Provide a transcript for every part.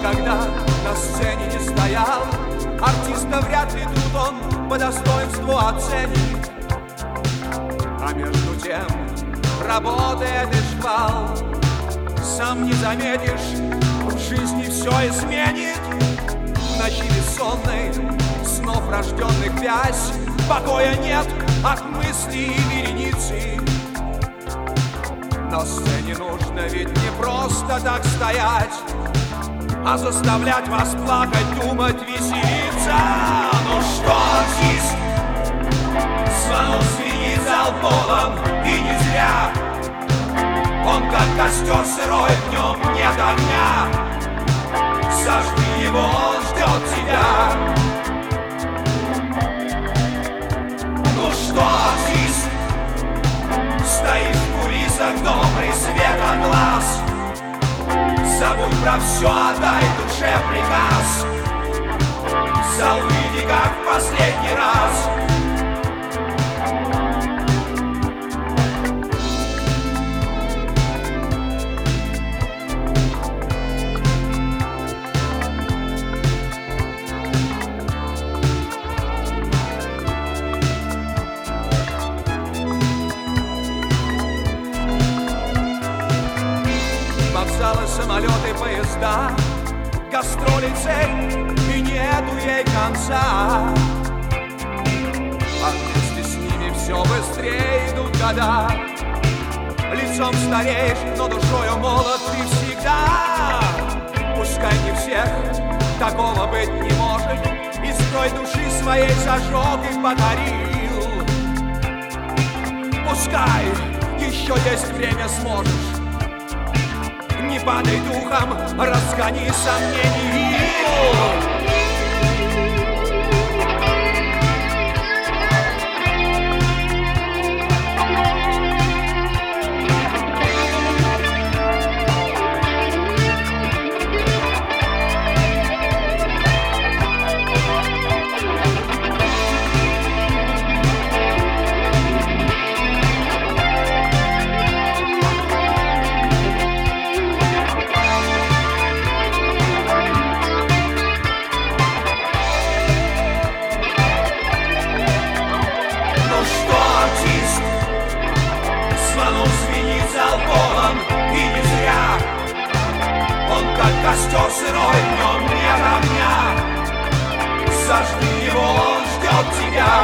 никогда на сцене не стоял. Артиста вряд ли тут он по достоинству оценит. А между тем работает и шквал. Сам не заметишь, в жизни все изменит. В ночи бессонной, снов рожденных вязь, покоя нет от мыслей и вереницы. На сцене нужно ведь не просто так стоять, а заставлять вас плакать, думать, веселиться. Ну что, артист, звонок звенит, зал полон, и не зря. Он как костер сырой, в нем нет огня. Зажги его, он ждет тебя. Ну что, артист, стоит в кулисах, добрый свет от глаз. Забудь про все, отдай душе приказ. Зал, выйди, как в последний раз. Вокзалы, самолеты, поезда, гастроли, цель, и нету ей конца. А вместе с ними все быстрее идут года. Лицом стареешь, но душою молод ты всегда. Пускай не всех, такого быть не может, и строй души своей зажег и подарил. Пускай еще есть время, сможешь. Не падай духом, разгони сомнений. Костер сырой, в нем нет огня. Зажги его, он ждет тебя.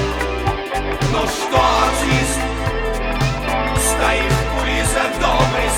Ну что, артист, стоишь в кулисах, добрый